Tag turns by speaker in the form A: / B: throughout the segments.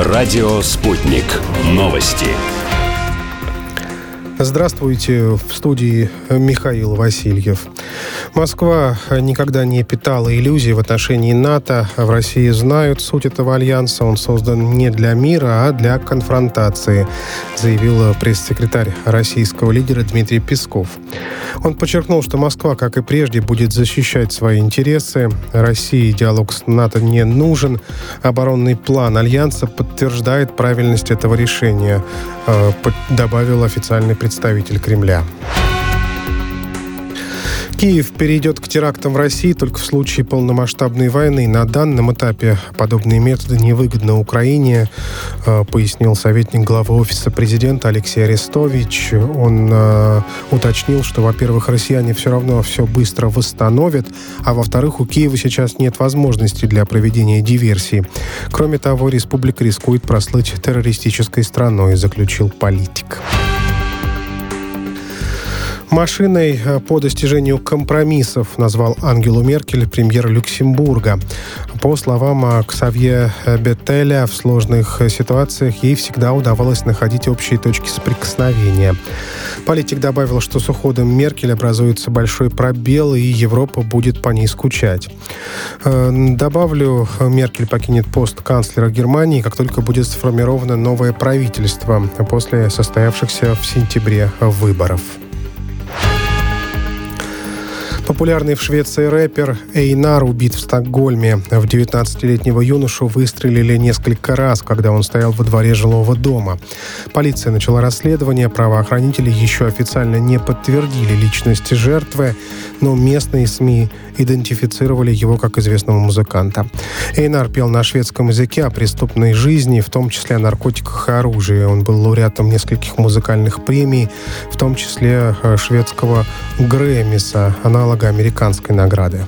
A: Радио «Спутник». Новости.
B: Здравствуйте, в студии Михаил Васильев. Москва никогда не питала иллюзий в отношении НАТО. В России знают суть этого альянса. Он создан не для мира, а для конфронтации, заявил пресс-секретарь российского лидера Дмитрий Песков. Он подчеркнул, что Москва, как и прежде, будет защищать свои интересы. России диалог с НАТО не нужен. Оборонный план альянса подтверждает правильность этого решения, добавил официальный представитель Кремля. Киев перейдет к терактам в России только в случае полномасштабной войны. На данном этапе подобные методы невыгодны Украине, пояснил советник главы Офиса президента Алексей Арестович. Он уточнил, что, во-первых, россияне все равно все быстро восстановят, а во-вторых, у Киева сейчас нет возможности для проведения диверсий. Кроме того, республика рискует прослыть террористической страной, заключил политик. Машиной по достижению компромиссов назвал Ангелу Меркель премьер Люксембурга. По словам Ксавье Беттеля, в сложных ситуациях ей всегда удавалось находить общие точки соприкосновения. Политик добавил, что с уходом Меркель образуется большой пробел, и Европа будет по ней скучать. Добавлю, Меркель покинет пост канцлера Германии, как только будет сформировано новое правительство после состоявшихся в сентябре выборов. Популярный в Швеции рэпер Эйнар убит в Стокгольме. В 19-летнего юношу выстрелили несколько раз, когда он стоял во дворе жилого дома. Полиция начала расследование, правоохранители еще официально не подтвердили личность жертвы, но местные СМИ идентифицировали его как известного музыканта. Эйнар пел на шведском языке о преступной жизни, в том числе о наркотиках и оружии. Он был лауреатом нескольких музыкальных премий, в том числе шведского Грэммиса, аналога американской награды.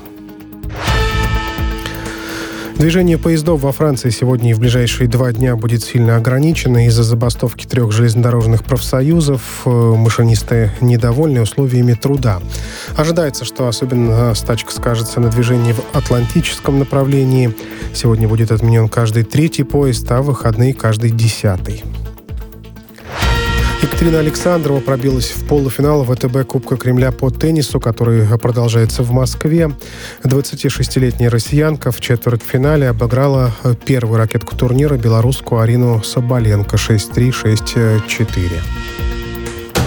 B: Движение поездов во Франции сегодня и в ближайшие 2 дня будет сильно ограничено из-за забастовки 3 железнодорожных профсоюзов. Машинисты недовольны условиями труда. Ожидается, что особенно стачка скажется на движении в атлантическом направлении. Сегодня будет отменен каждый 3-й поезд, а в выходные каждый 10-й. Екатерина Александрова пробилась в полуфинал ВТБ Кубка Кремля по теннису, который продолжается в Москве. 26-летняя россиянка в четвертьфинале обыграла первую ракетку турнира, белорусскую Арину Соболенко 6-3, 6-4.